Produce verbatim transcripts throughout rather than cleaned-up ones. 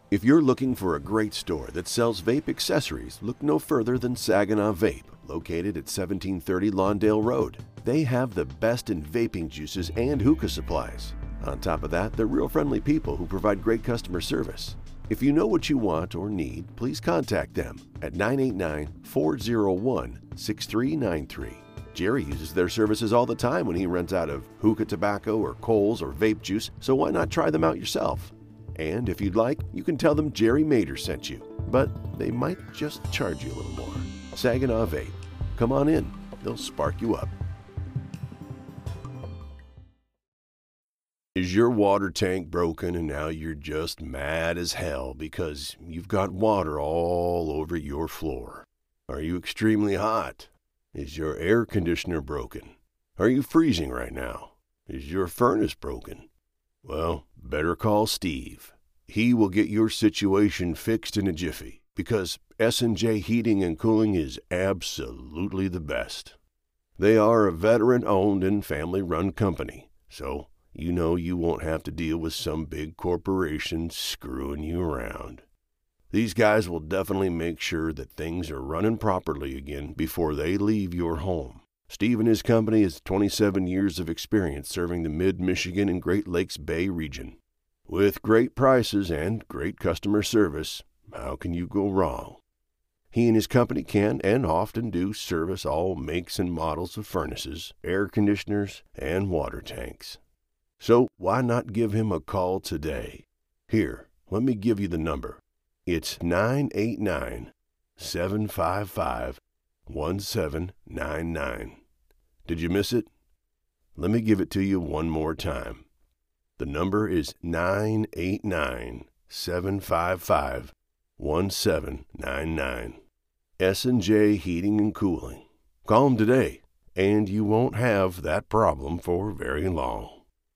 If you're looking for a great store that sells vape accessories, look no further than Saginaw Vape, located at seventeen thirty Lawndale Road. They have the best in vaping juices and hookah supplies. On top of that, they're real friendly people who provide great customer service. If you know what you want or need, please contact them at nine eight nine, four oh one, six three nine three. Jerry uses their services all the time when he runs out of hookah tobacco or Kohl's or vape juice, so why not try them out yourself? And if you'd like, you can tell them Jerry Mater sent you, but they might just charge you a little more. Saginaw Vape. Come on in. They'll spark you up. Is your water tank broken and now you're just mad as hell because you've got water all over your floor? Are you extremely hot? Is your air conditioner broken? Are you freezing right now? Is your furnace broken? Well, better call Steve. He will get your situation fixed in a jiffy because S and J Heating and Cooling is absolutely the best. They are a veteran-owned and family-run company, so you know you won't have to deal with some big corporation screwing you around. These guys will definitely make sure that things are running properly again before they leave your home. Steve and his company has twenty-seven years of experience serving the mid-Michigan and Great Lakes Bay region. With great prices and great customer service, how can you go wrong? He and his company can and often do service all makes and models of furnaces, air conditioners, and water tanks. So why not give him a call today? Here, let me give you the number. It's nine eight nine, seven five five, one seven nine nine. Did you miss it? Let me give it to you one more time. The number is nine eight nine, seven five five, one seven nine nine. S and J Heating and Cooling. Call them today, and you won't have that problem for very long.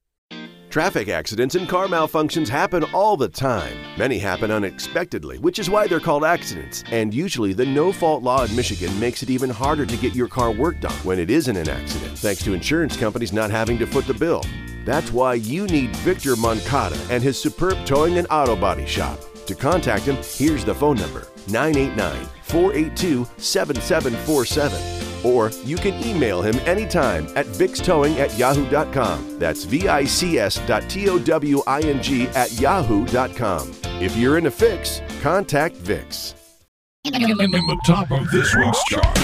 Traffic accidents and car malfunctions happen all the time. Many happen unexpectedly, which is why they're called accidents. And usually the no-fault law in Michigan makes it even harder to get your car worked on when it isn't an accident, thanks to insurance companies not having to foot the bill. That's why you need Victor Moncada and his superb towing and auto body shop. To contact him, here's the phone number, nine eight nine, four eight two, seven seven four seven. Or you can email him anytime at vicstowing at yahoo dot com. That's V I C S dot T O W I N G at yahoo dot com. If you're in a fix, contact Vicks. In the top of this week's chart.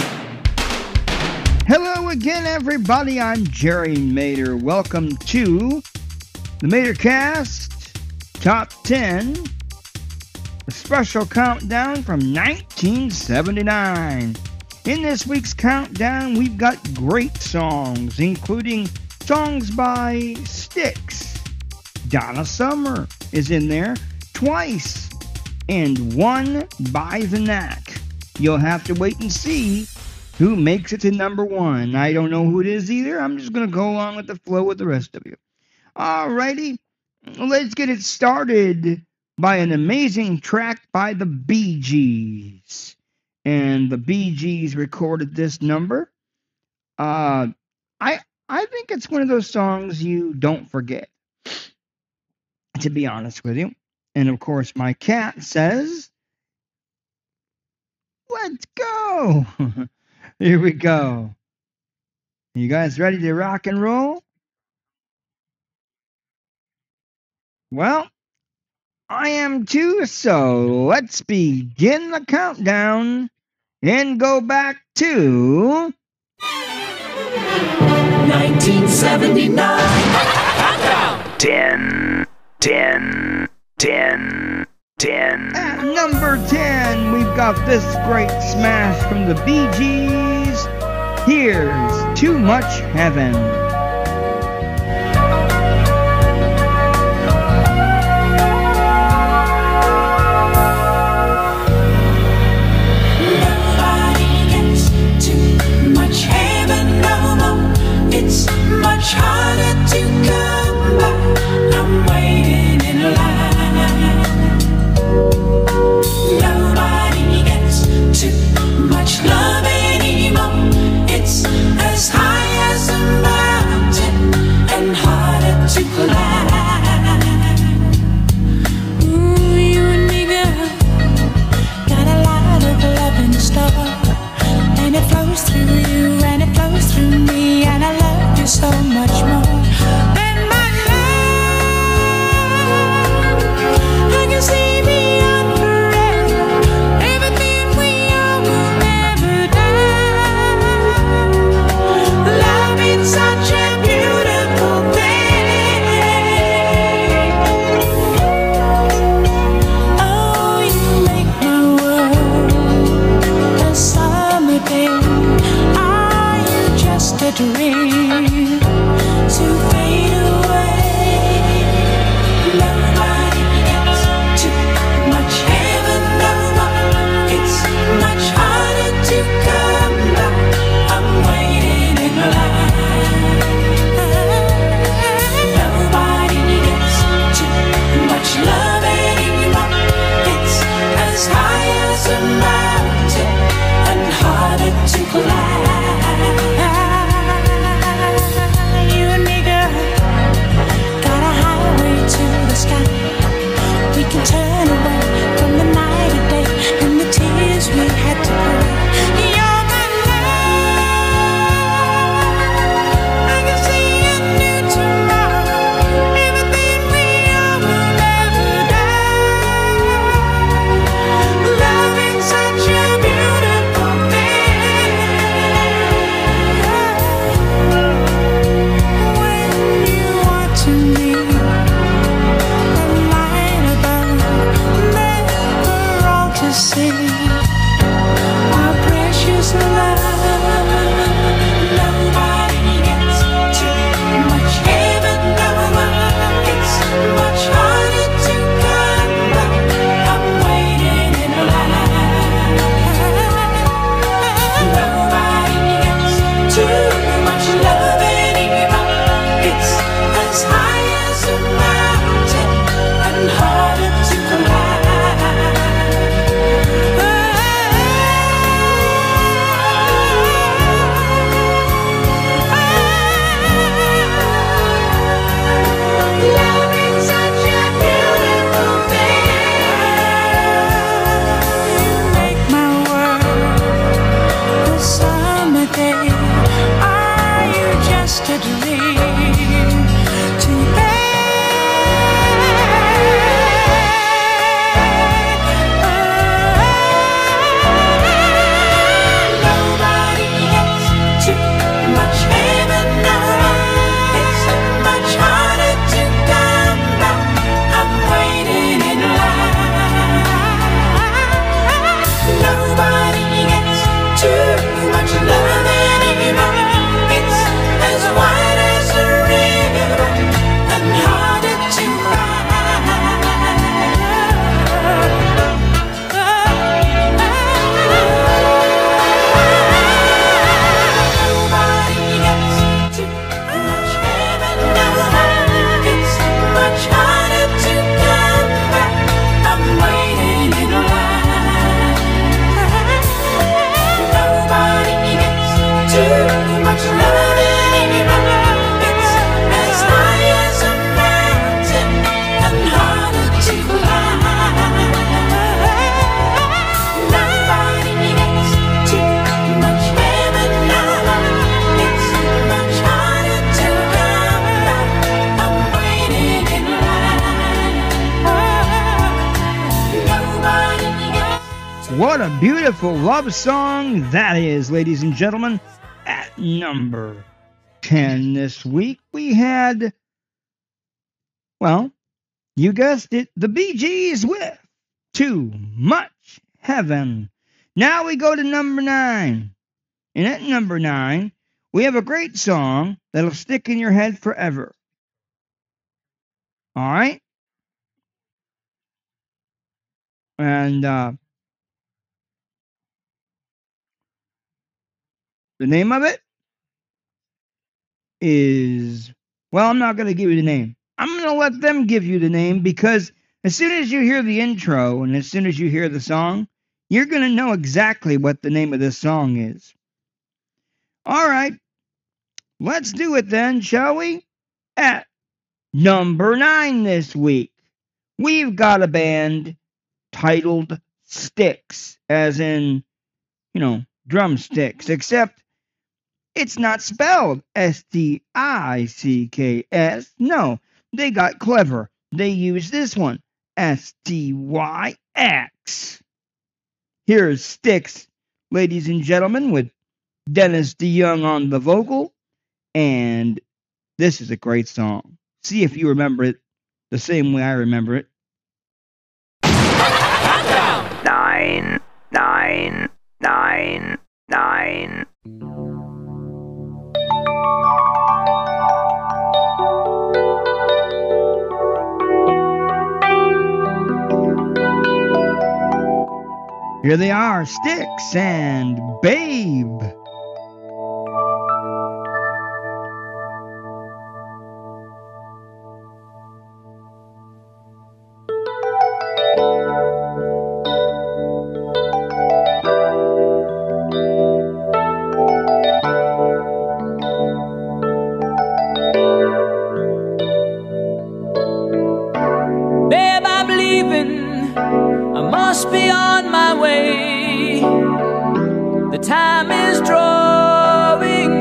Hello again, everybody. I'm Jerry Mater. Welcome to the MaterCast Top ten, a special countdown from nineteen seventy-nine. In this week's countdown, we've got great songs, including songs by Styx. Donna Summer is in there twice, and one by The Knack. You'll have to wait and see who makes it to number one. I don't know who it is either. I'm just going to go along with the flow with the rest of you. Alrighty, let's get it started by an amazing track by the Bee Gees. And the Bee Gees recorded this number. Uh, I I think it's one of those songs you don't forget, to be honest with you. And of course, my cat says, let's go. Here we go. You guys ready to rock and roll? Well, I am too, so let's begin the countdown and go back to nineteen seventy-nine. Countdown. ten, ten, ten, ten. At number ten, we've got this great smash from the Bee Gees. Here's Too Much Heaven. It's much harder to come by. I'm waiting in line. Nobody gets too much love anymore. It's as high as a mountain. What a beautiful love song that is, ladies and gentlemen. At number ten this week, we had, well, you guessed it, the Bee Gees with Too Much Heaven. Now we go to number nine. And at number nine, we have a great song that'll stick in your head forever. All right? And uh, the name of it is, well, I'm not going to give you the name. I'm going to let them give you the name, because as soon as you hear the intro and as soon as you hear the song, you're going to know exactly what the name of this song is. All right, let's do it then, shall we? At number nine this week, we've got a band titled Styx, as in, you know, drumsticks, except it's not spelled S T I C K S. No, they got clever. They used this one, S T Y X. Here's Styx, ladies and gentlemen, with Dennis DeYoung on the vocal, and this is a great song. See if you remember it the same way I remember it. Nine, nine, nine, nine. Here they are, Styx and Babe. Time is drawing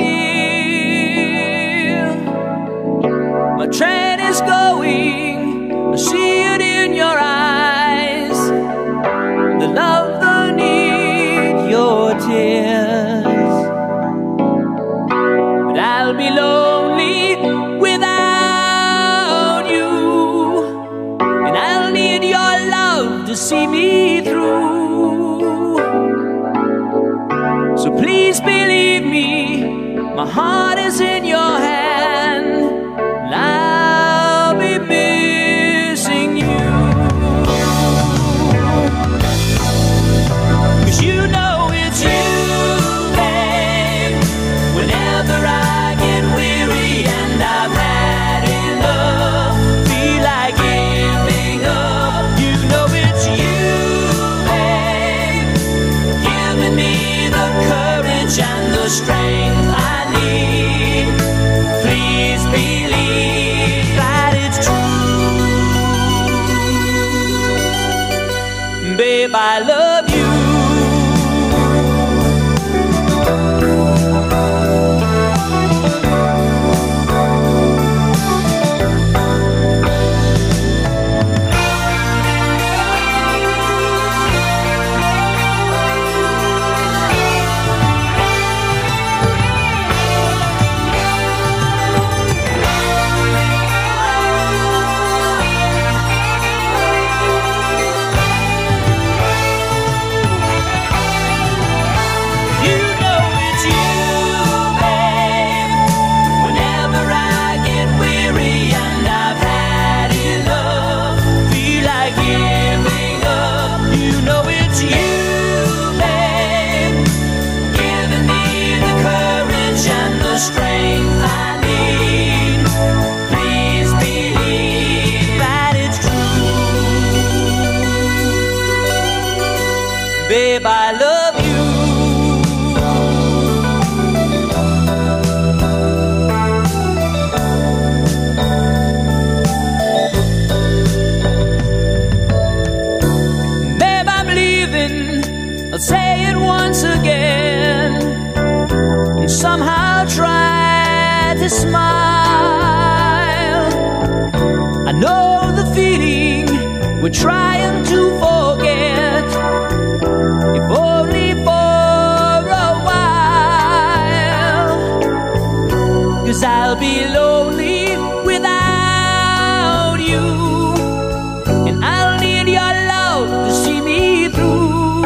near. My train is going, I see it in your eyes. The love, the need, your tears. But I'll be lonely without you, and I'll need your love to see me through. So please believe me, my heart is in your hand, and I'll be missing you. 'Cause you know it's you, babe. Whenever I get weary and I've had enough, feel like giving up, you know it's you, babe, giving me the courage and the strength I need. Please believe that it's true. Babe, I love you. Babe, I love you. Babe, I'm leaving. I'll say it once again, and somehow try to smile. I know the feeling we're trying to forget. I'll be lonely without you, and I'll need your love to see me through.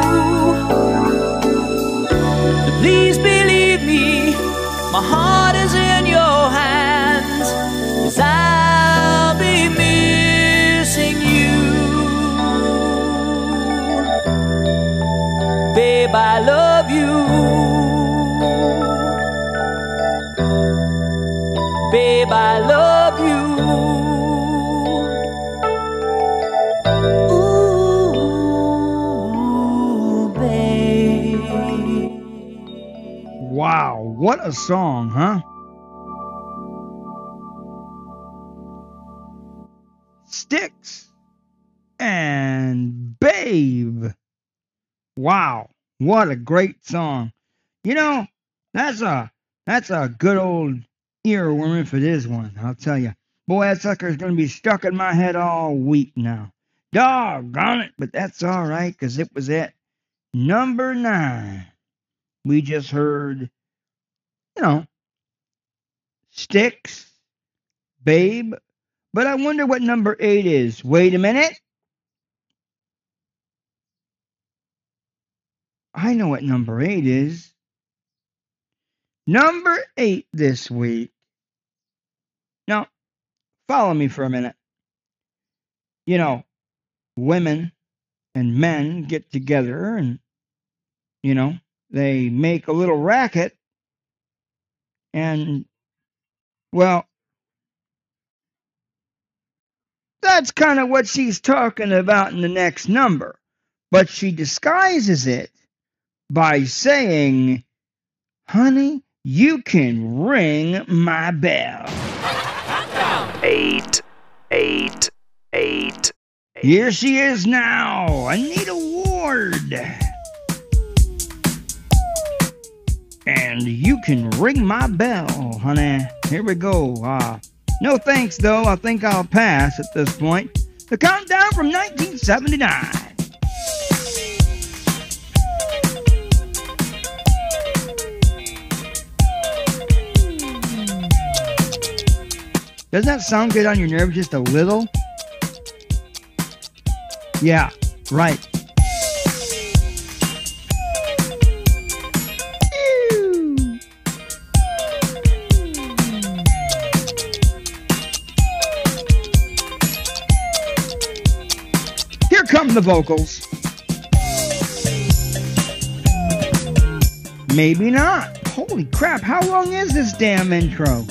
So please believe me, my heart is in your hands, 'cause I'll be missing you. Babe, I love you. Babe, I love you. Ooh, babe. Wow, what a song, huh? Styx and Babe. Wow, what a great song. You know, that's a that's a good old earworm if it is one, I'll tell you. Boy, that sucker's going to be stuck in my head all week now. Doggone it, but that's all right, because it was at number nine. We just heard, you know, Styx, Babe, but I wonder what number eight is. Wait a minute. I know what number eight is. Number eight this week. Now, follow me for a minute. You know, women and men get together and, you know, they make a little racket. And, well, that's kind of what she's talking about in the next number. But she disguises it by saying, honey, you can ring my bell. Eight, eight, eight. Here she is now, Anita Ward. And you can ring my bell, honey. Here we go. Uh, no thanks, though. I think I'll pass at this point. The countdown from nineteen seventy-nine. Doesn't that sound good on your nerves just a little? Yeah, right. Ew. Here come the vocals. Maybe not. Holy crap, how long is this damn intro?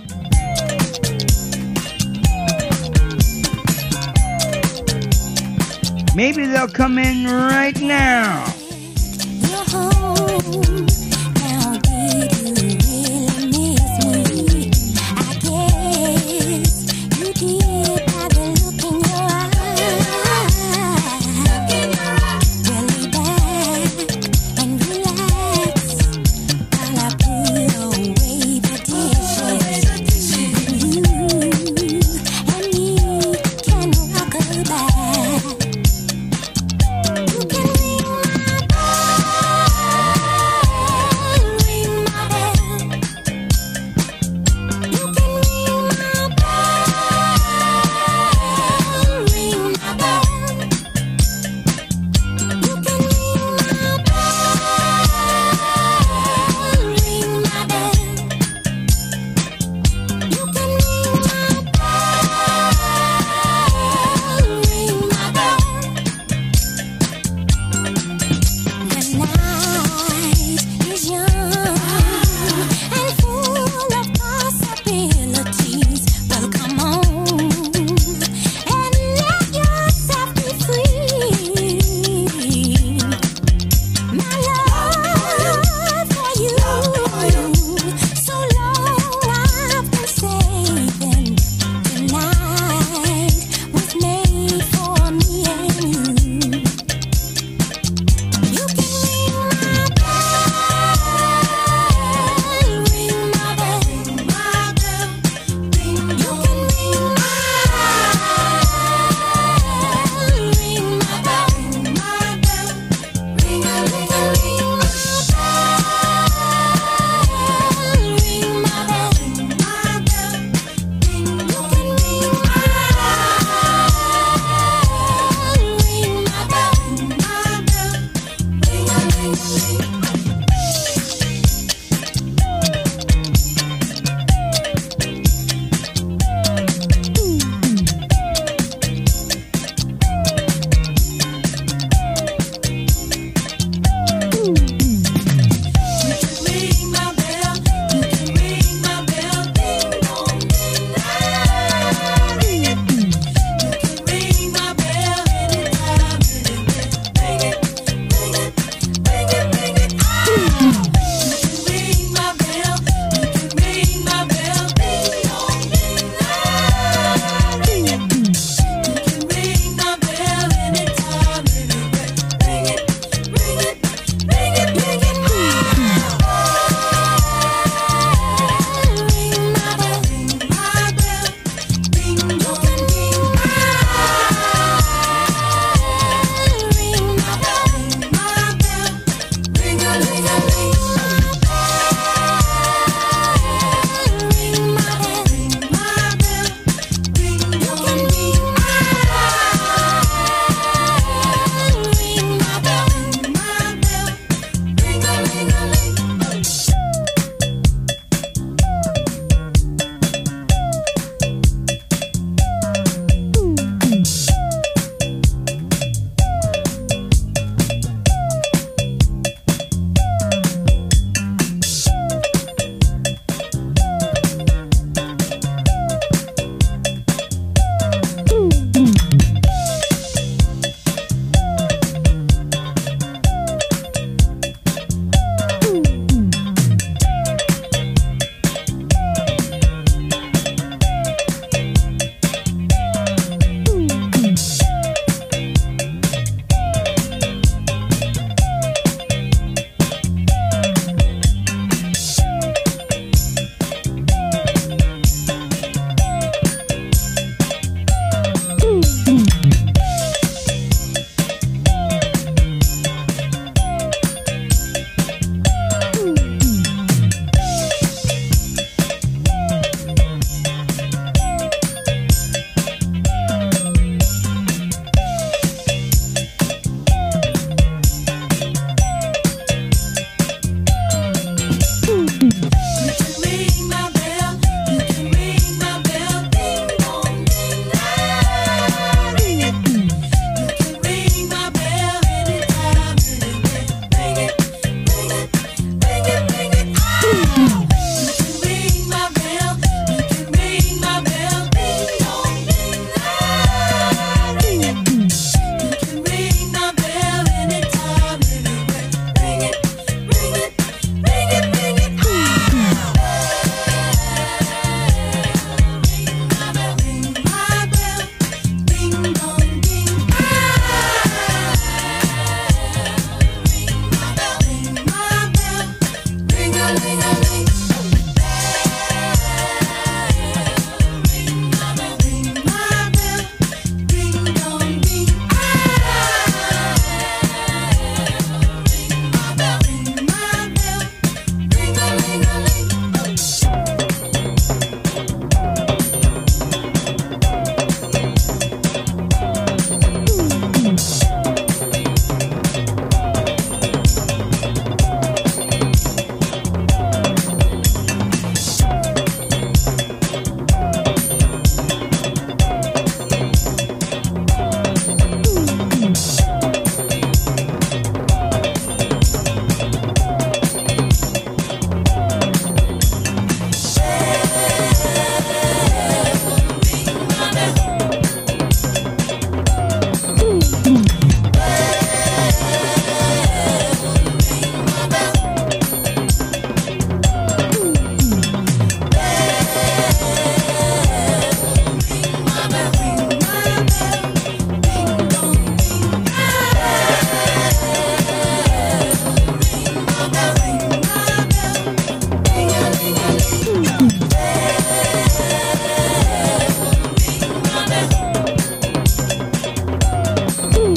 Maybe they'll come in right now. You're home. Now did you really miss me? I guess you did by the look in your eyes. Well, lay back and relax while I put away the dishes. You and me can rock a back. You can ring my bell.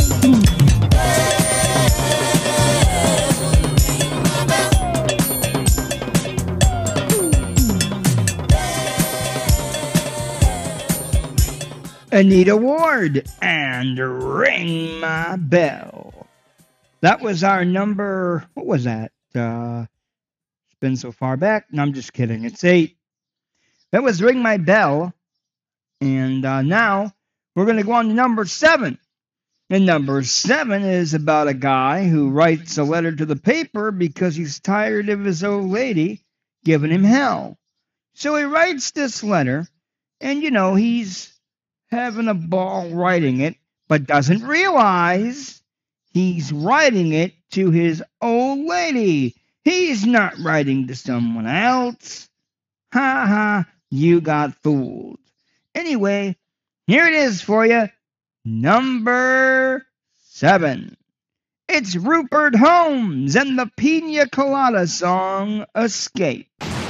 Anita Ward and Ring My Bell. That was our number, what was that? Uh, it's been so far back. No, I'm just kidding. It's eight. That was Ring My Bell. And uh, now we're going to go on to number seven. And number seven is about a guy who writes a letter to the paper because he's tired of his old lady giving him hell. So he writes this letter, and you know, he's having a ball writing it, but doesn't realize he's writing it to his old lady. He's not writing to someone else. Ha ha, you got fooled. Anyway, here it is for you. Number seven. It's Rupert Holmes and the Pina Colada song, Escape.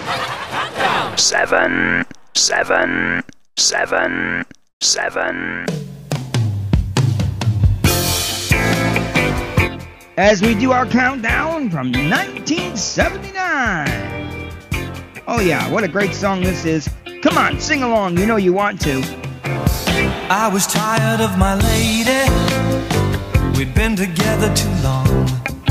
Seven, seven, seven, seven. As we do our countdown from nineteen seventy-nine. Oh yeah, what a great song this is. Come on, sing along, you know you want to. I was tired of my lady. We'd been together too long.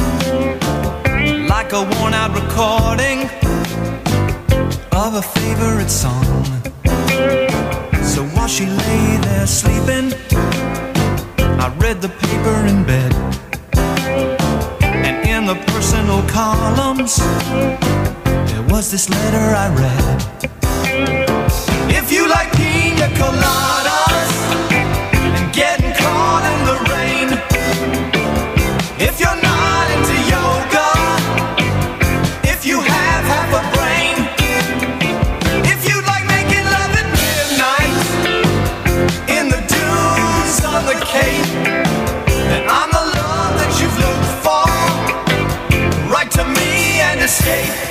Like a worn out recording of a favorite song. So while she lay there sleeping, I read the paper in bed. And in the personal columns, there was this letter I read. If you like pina coladas and getting caught in the rain, if you're not into yoga, if you have half a brain, if you like making love at midnight in the dunes on the Cape, then I'm the love that you've looked for. Write to me and escape.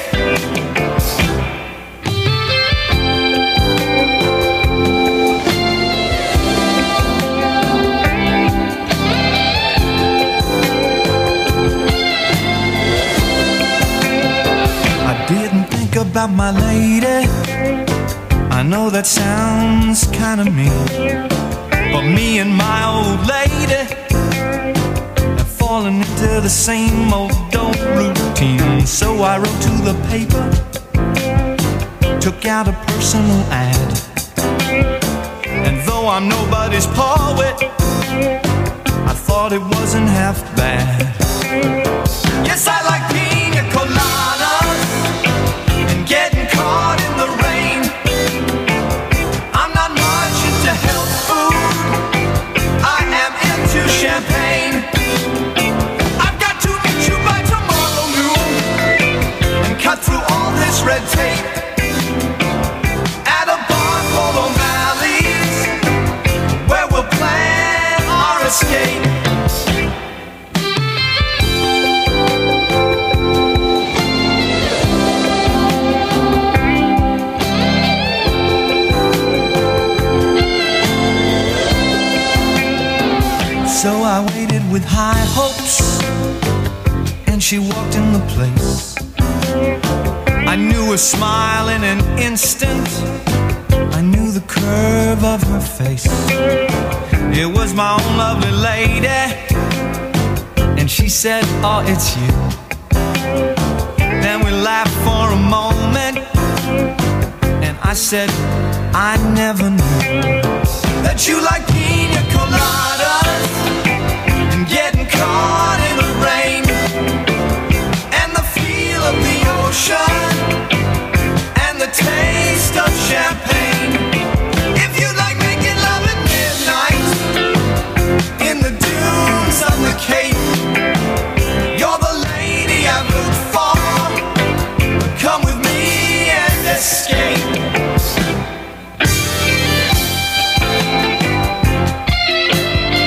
About my lady, I know that sounds kinda mean, but me and my old lady have fallen into the same old old routine. So I wrote to the paper, took out a personal ad, and though I'm nobody's poet, I thought it wasn't half bad. Yes, I like pina coladas and getting caught in the rain. I'm not much into health food, I am into champagne. I've got to meet you by tomorrow noon and cut through all this red tape at a bar called O'Malley's, where we'll plan our escape. So I waited with high hopes, and she walked in the place. I knew her smile in an instant, I knew the curve of her face. It was my own lovely lady, and she said, oh, it's you. Then we laughed for a moment, and I said, I never knew that you like pina coladas and getting caught in the rain and the feel of the ocean and the taste of champagne. If you like making love at midnight in the dunes on the Cape, you're the lady I've looked for. Come with me and escape.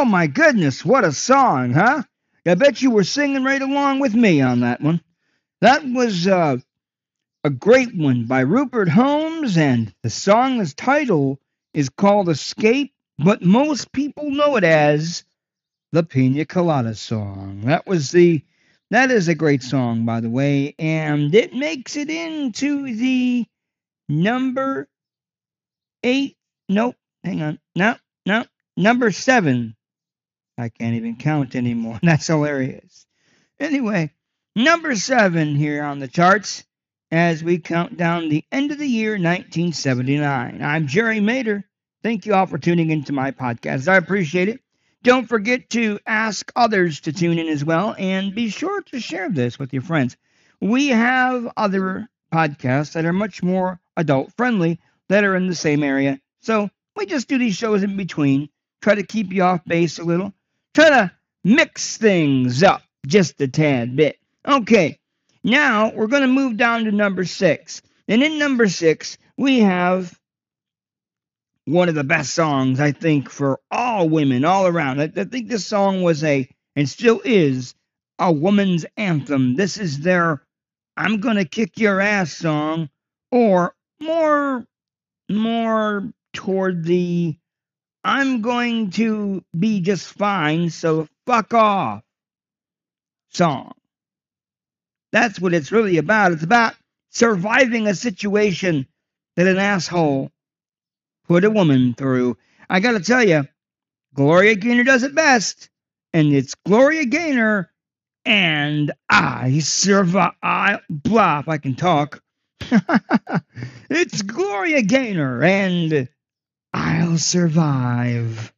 Oh my goodness, what a song, huh? I bet you were singing right along with me on that one. That was uh, a great one by Rupert Holmes, and the song's title is called Escape, but most people know it as the Pina Colada song. That was the, that is a great song, by the way, and it makes it into the number eight, nope, hang on, no, no, number seven. I can't even count anymore. That's hilarious. Anyway, number seven here on the charts as we count down the end of the year nineteen seventy-nine. I'm Jerry Mader. Thank you all for tuning into my podcast. I appreciate it. Don't forget to ask others to tune in as well, and be sure to share this with your friends. We have other podcasts that are much more adult-friendly that are in the same area. So we just do these shows in between, try to keep you off base a little, try to mix things up just a tad bit. Okay, now we're going to move down to number six. And in number six, we have one of the best songs, I think, for all women, all around. I, I think this song was a, and still is, a woman's anthem. This is their I'm Gonna Kick Your Ass song, or more, more toward the I'm going to be just fine, so fuck off song. That's what it's really about. It's about surviving a situation that an asshole put a woman through. I gotta tell you, Gloria Gaynor does it best, and it's Gloria Gaynor and I survive. I, blah, if I can talk. It's Gloria Gaynor and I'll survive.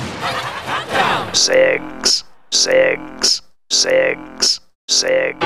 Six, six, six, six.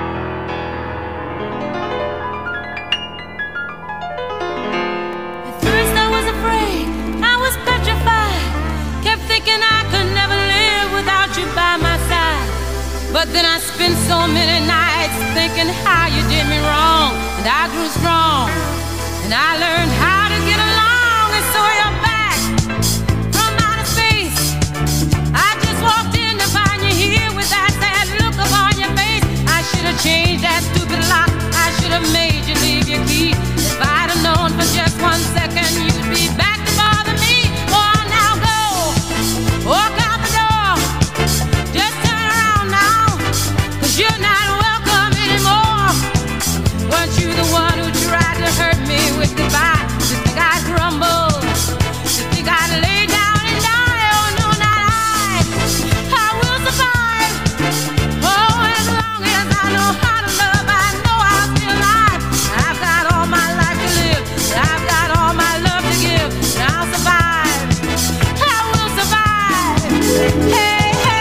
At first I was afraid, I was petrified. Kept thinking I could never live without you by my side. But then I spent so many nights thinking how you did me wrong. And I grew strong, and I learned how to get along. And so you're back from outer space. I just walked in to find you here with that sad look upon your face. I should have changed that stupid lock. I should have made you leave your key. If I'd have known for just one second you'd be back to bother me. Oh, now go, walk out the door. Just turn around now, 'cause you're not welcome anymore. Weren't you the one who tried to hurt me with goodbye? You think I'd crumble? You think I'd lay down and die? Oh, no, not I. I will survive. Oh, as long as I know how to love, I know I'll be alive. I've got all my life to live. I've got all my love to give. And I'll survive. I will survive. Hey.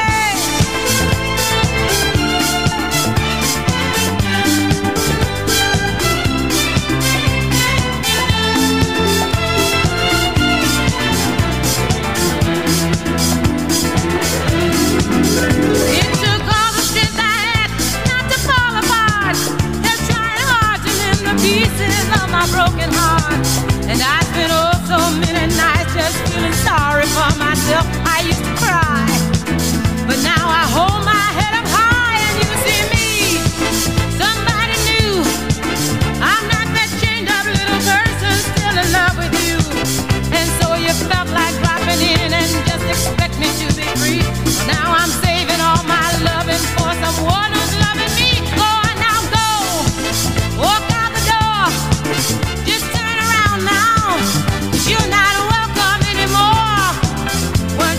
It took all the strength I had not to fall apart. They're trying hard to mend the pieces of my broken heart. And I spent oh so many nights just feeling sorry for myself. I used to cry, but now I hold my head up high and you see me. Somebody new. I'm not that chained up little person still in love with you. And so you felt like dropping in and just expect me to be free. Now I'm saving all my loving for someone who's loving me. Go on now, go. Walk out the door. Just turn around now, 'cause you're not welcome anymore. Weren't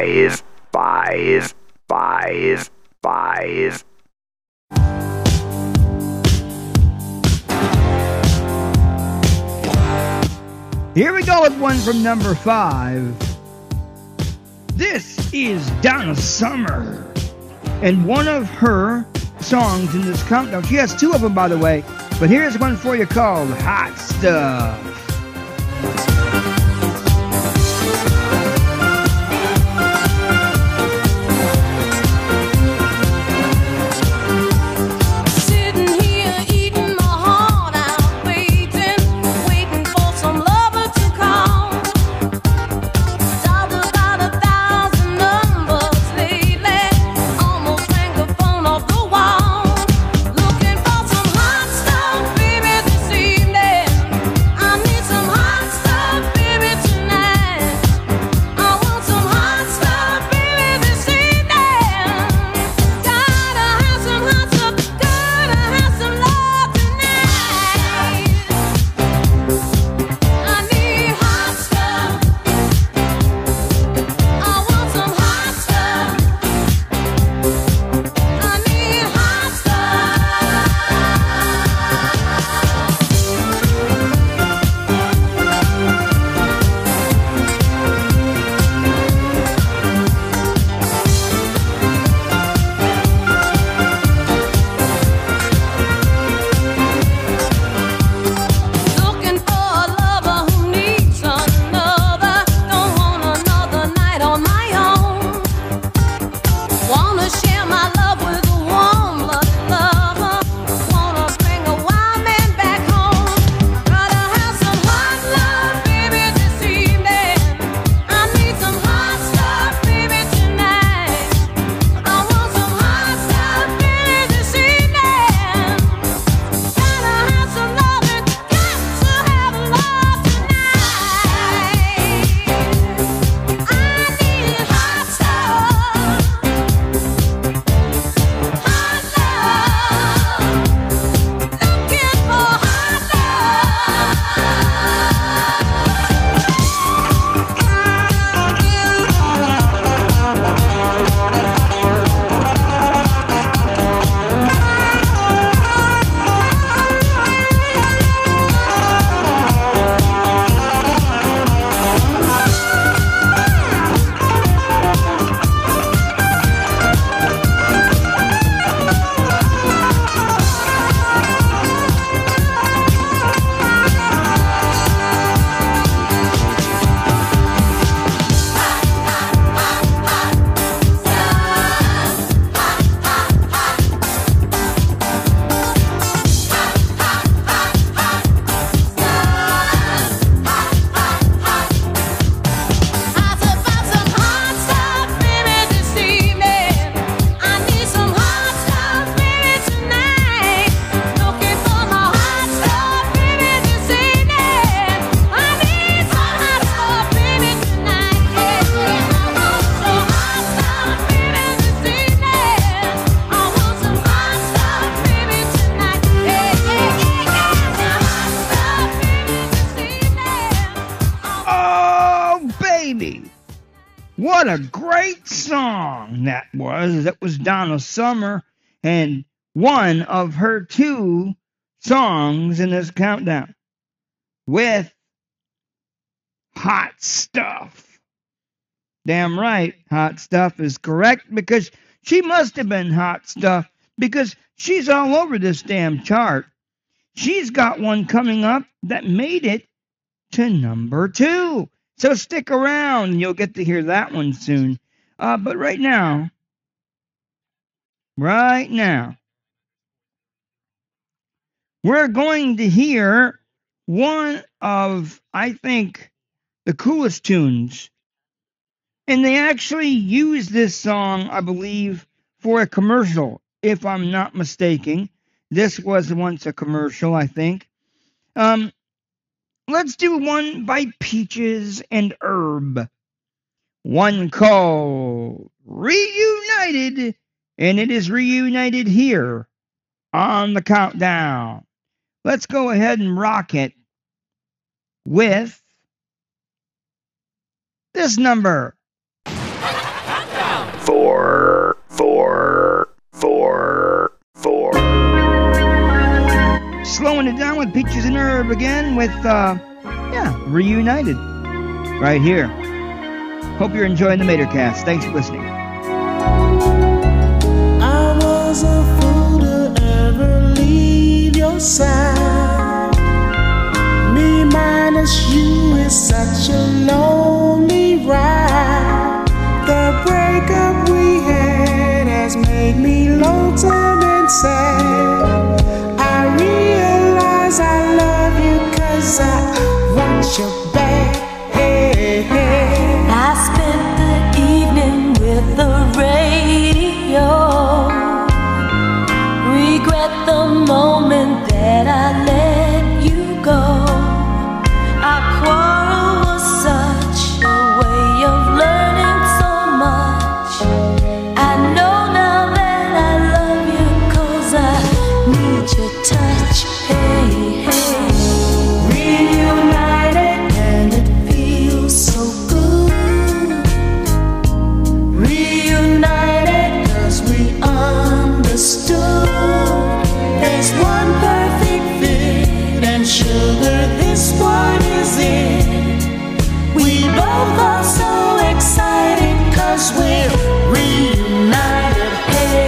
Five, five, five, five. Here we go with one from number five. This is Donna Summer, and one of her songs in this countdown. She has two of them, by the way, but here's one for you called Hot Stuff. What a great song that was. That was Donna Summer, and one of her two songs in this countdown with Hot Stuff. Damn right, Hot Stuff is correct, because she must have been hot stuff, because she's all over this damn chart. She's got one coming up that made it to number two. So stick around, and you'll get to hear that one soon. Uh, but right now, right now, we're going to hear one of, I think, the coolest tunes. And they actually used this song, I believe, for a commercial, if I'm not mistaken. This was once a commercial, I think. Um, let's do one by Peaches and Herb. One called Reunited, and it is reunited here on the countdown. Let's go ahead and rock it with this number. four, four, four, four. Slowing it down with Peaches and Herb again with, uh, yeah, Reunited. Right here. Hope you're enjoying the Matercast. Thanks for listening. I was a fool to ever leave your side. Me minus you is such a lonely ride. The breakup we had has made me lonesome and sad. I realize I love you 'cause I want you back. Hey, hey. I spent the evening with the radio. Regret the moment that I let you go. Our quarrel was such a way of learning so much. I know now that I love you 'cause I need your touch. Hey, hey. Reunited and it feels so good. Reunited 'cause we understood. There's one perfect fit and sugar, this one is it. We both are so excited 'cause we're reunited. Hey,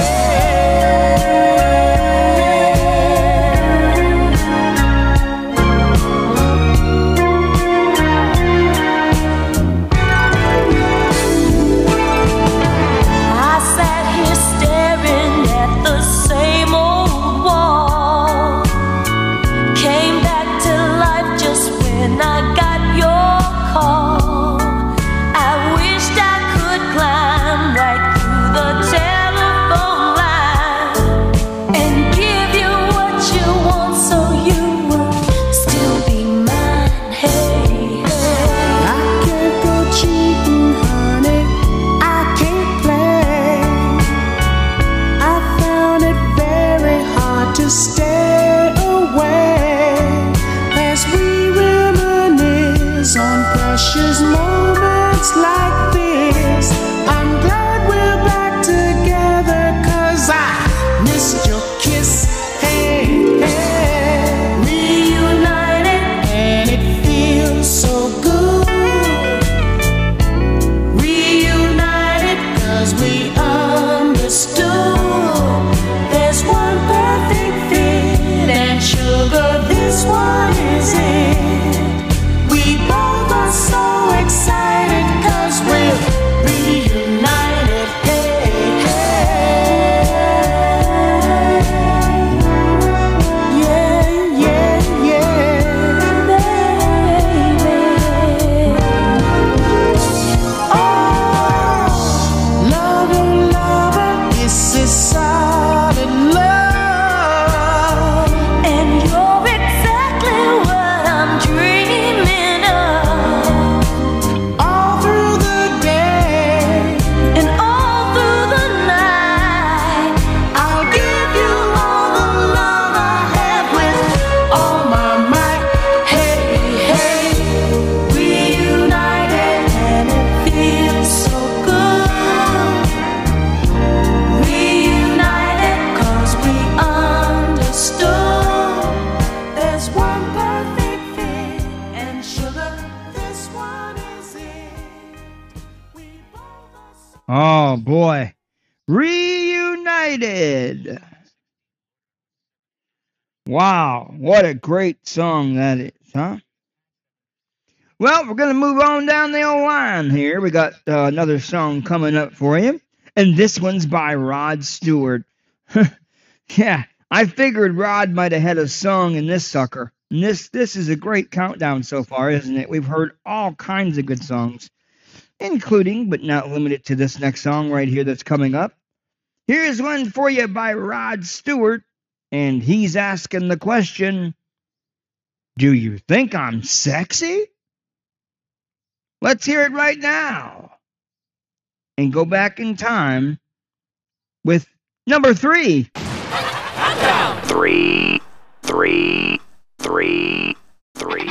I sat here staring at the same old wall. Came back to life just when I got your call. I wished I could climb right through the telephone line and give you what you want so you would still be mine. Hey, hey. I can't go cheating, honey. I can't play. I found it very hard to stay away as we reminisce on precious moments like this. I'm glad we're back together 'cause I missed your kiss. Hey, hey. Reunited And it feels so good. Reunited 'Cause we understood. There's one perfect fit and sugar, this one is it. We both are so excited 'cause we're reunited. Hey, hey. Yeah, yeah, yeah. Baby. Oh, lover, lover, this is solid love. And you're exactly what I'm dreaming of. All through the day, And all through the night, I'll give you all the love I have with all my might. Hey, hey. reunited and it feels so good. Reunited 'cause we understood. There's one perfect fit and sugar, this one is it. We both are so Oh, boy. Reunited. Wow. What a great song that is, huh? Well, we're going to move on down the old line here. We got uh, another song coming up for you. And this one's by Rod Stewart. Yeah, I figured Rod might have had a song in this sucker. And this, this is a great countdown so far, isn't it? We've heard all kinds of good songs, including, but not limited to, this next song right here that's coming up. Here's one for you by Rod Stewart, and he's asking the question, do you think I'm sexy? Let's hear it right now and go back in time with number three. Three, three, three, three.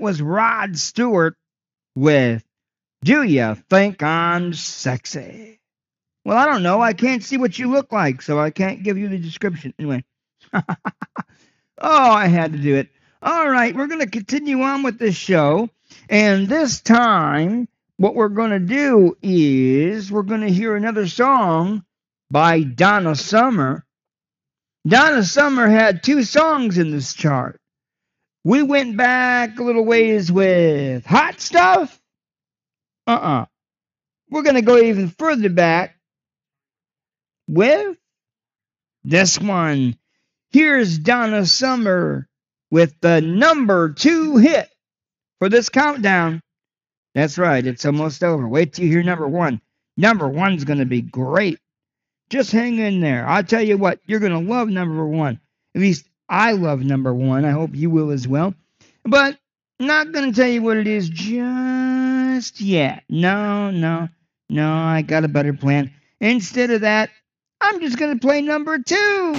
was Rod Stewart with Do Ya Think I'm Sexy? Well, I don't know. I can't see what you look like, so I can't give you the description. Anyway. Oh, I had to do it. All right, we're going to continue on with this show. And this time, what we're going to do is we're going to hear another song by Donna Summer. Donna Summer had two songs in this chart. We went back a little ways with Hot Stuff. Uh-uh. We're going to go even further back with this one. Here's Donna Summer with the number two hit for this countdown. That's right, it's almost over. Wait till you hear number one. Number one's going to be great. Just hang in there. I'll tell you what, you're going to love number one. At least I love number one. I hope you will as well. But I'm not going to tell you what it is just yet. No, no, no, I got a better plan. Instead of that, I'm just going to play number two.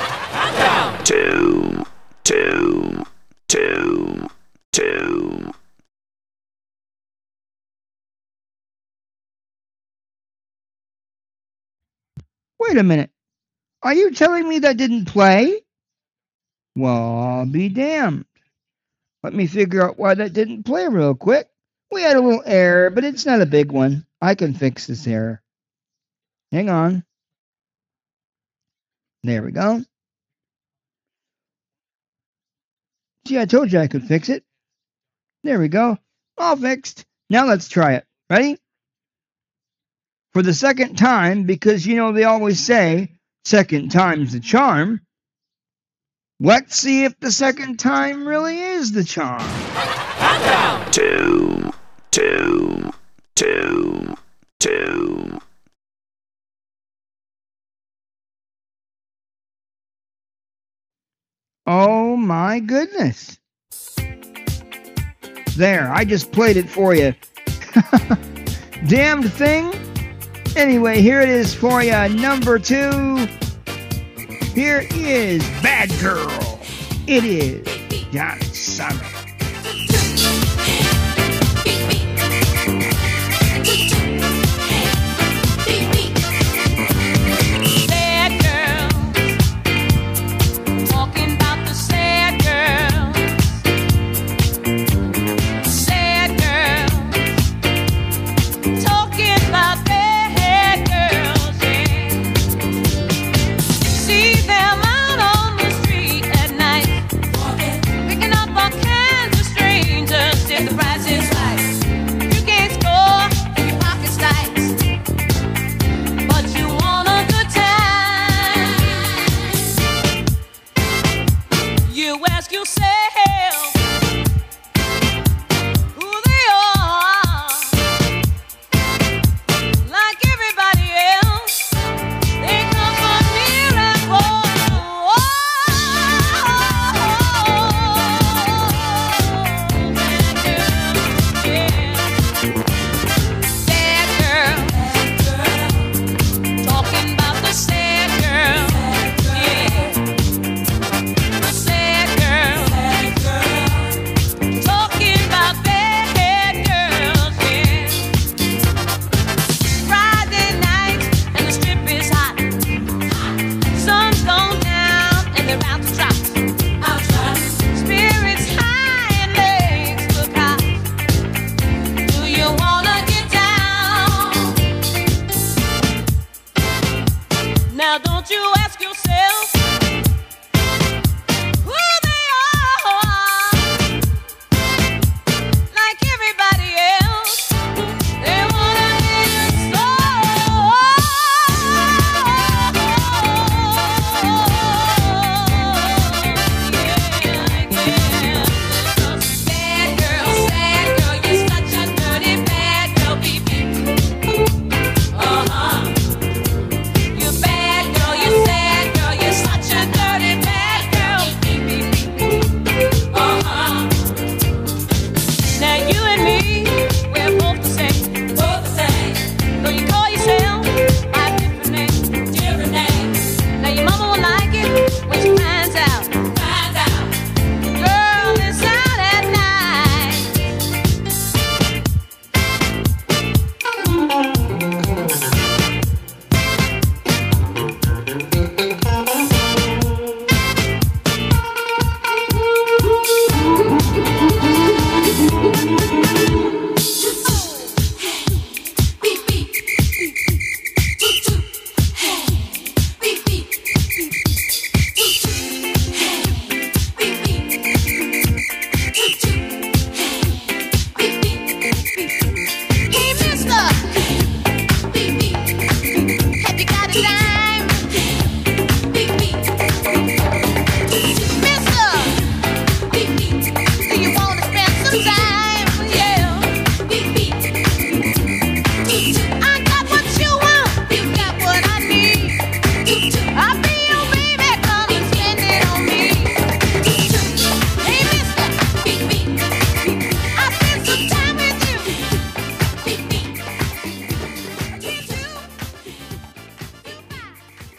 Two, two, two, two. Wait a minute. Are you telling me that didn't play? Well, I'll be damned. Let me figure out why that didn't play real quick. We had a little error, but it's not a big one. I can fix this error. Hang on. There we go. See, I told you I could fix it. There we go. All fixed. Now let's try it. Ready? For the second time, because you know they always say, second time's the charm. Let's see if the second time really is the charm. Two, two, two, two. Oh my goodness. There, I just played it for you. Damned thing. Anyway, here it is for you, number two. Here is Bad Girl. It is Donna Summer. Picking up all kinds of strangers.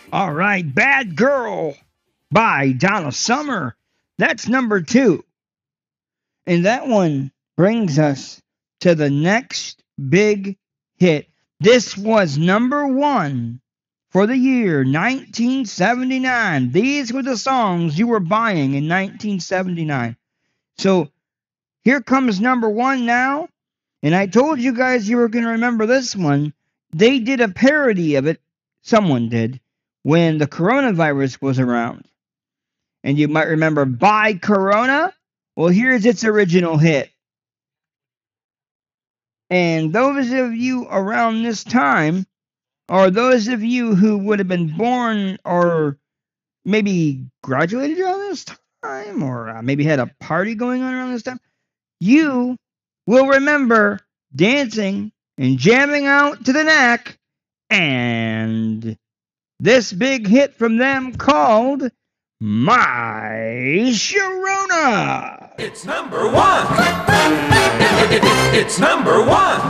All right, Bad Girl by Donna Summer. That's number two. And that one brings us to the next big hit. This was number one for the year nineteen seventy-nine. These were the songs you were buying in nineteen seventy-nine. So here comes number one now. And I told you guys you were going to remember this one. They did a parody of it. Someone did. When the coronavirus was around. And you might remember By Corona. Well, here's its original hit. And those of you around this time, or those of you who would have been born or maybe graduated around this time, or uh, maybe had a party going on around this time, you will remember dancing and jamming out to the neck and this big hit from them called My Sharona. It's number one. It's number one.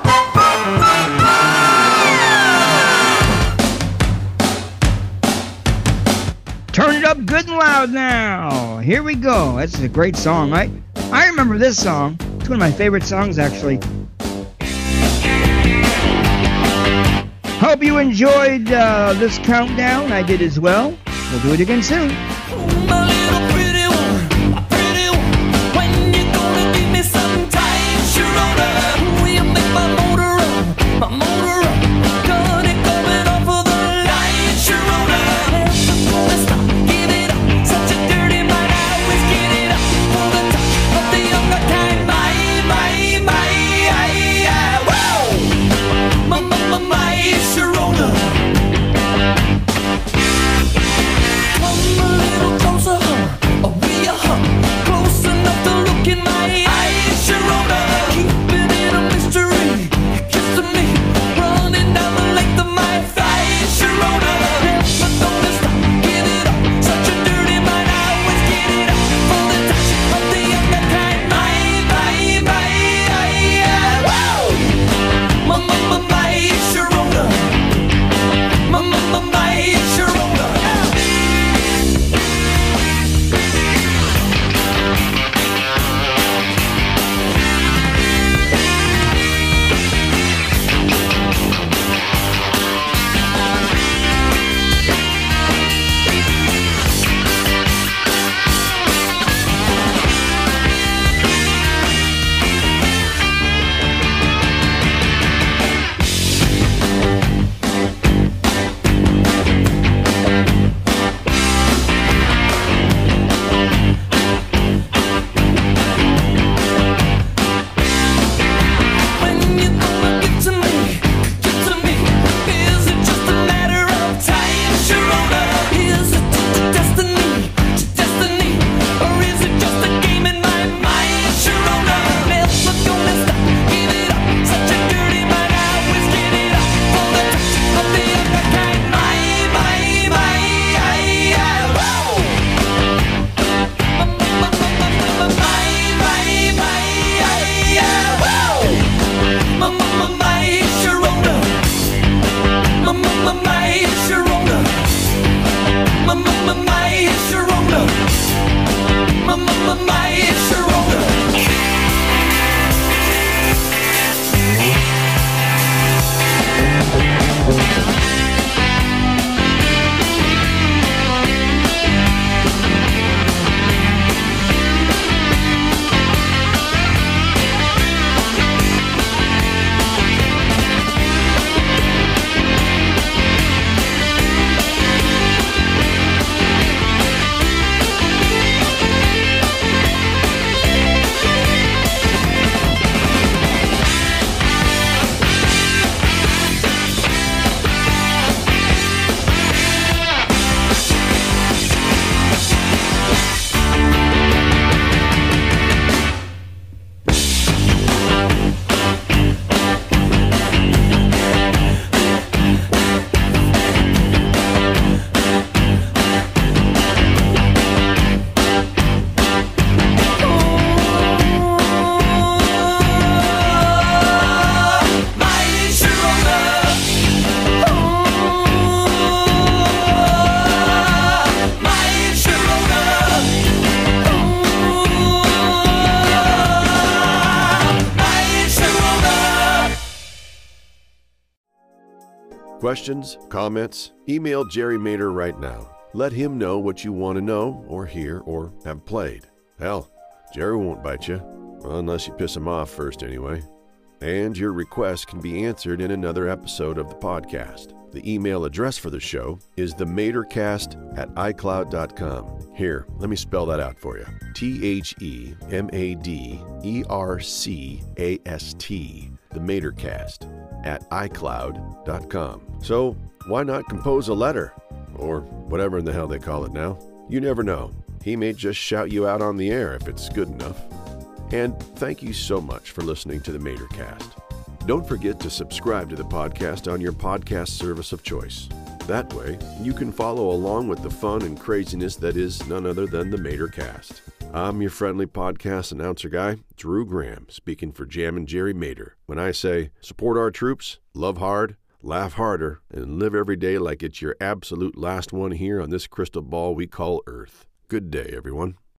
Turn it up good and loud now. Here we go. This is a great song, right? I remember this song. It's one of my favorite songs, actually. Hope you enjoyed uh, this countdown. I did as well. We'll do it again soon. My little pretty one, my pretty one, when you gonna give me some time, Sharona? Will you make my motor run, my motor run? Got it coming off of the line, Sharona. Never gonna stop, give it up. Such a dirty mind, I always get it up for the top of the younger time. My, my, my, I, I, whoa! My, my, my, my, Sharona. Come Questions? Comments? Email Jerry Mader right now. Let him know what you want to know or hear or have played. Hell, Jerry won't bite you, well, unless you piss him off first anyway. And your request can be answered in another episode of the podcast. The email address for the show is themadercast at icloud dot com. Here, let me spell that out for you. T H E M A D E R C A S T. The Madercast at icloud dot com. So, why not compose a letter? Or whatever in the hell they call it now. You never know. He may just shout you out on the air if it's good enough. And thank you so much for listening to the Madercast. Don't forget to subscribe to the podcast on your podcast service of choice. That way, you can follow along with the fun and craziness that is none other than the Madercast. I'm your friendly podcast announcer guy, Drew Graham, speaking for Jammin' Jerry Mader. When I say, support our troops, love hard, laugh harder, and live every day like it's your absolute last one here on this crystal ball we call Earth. Good day, everyone.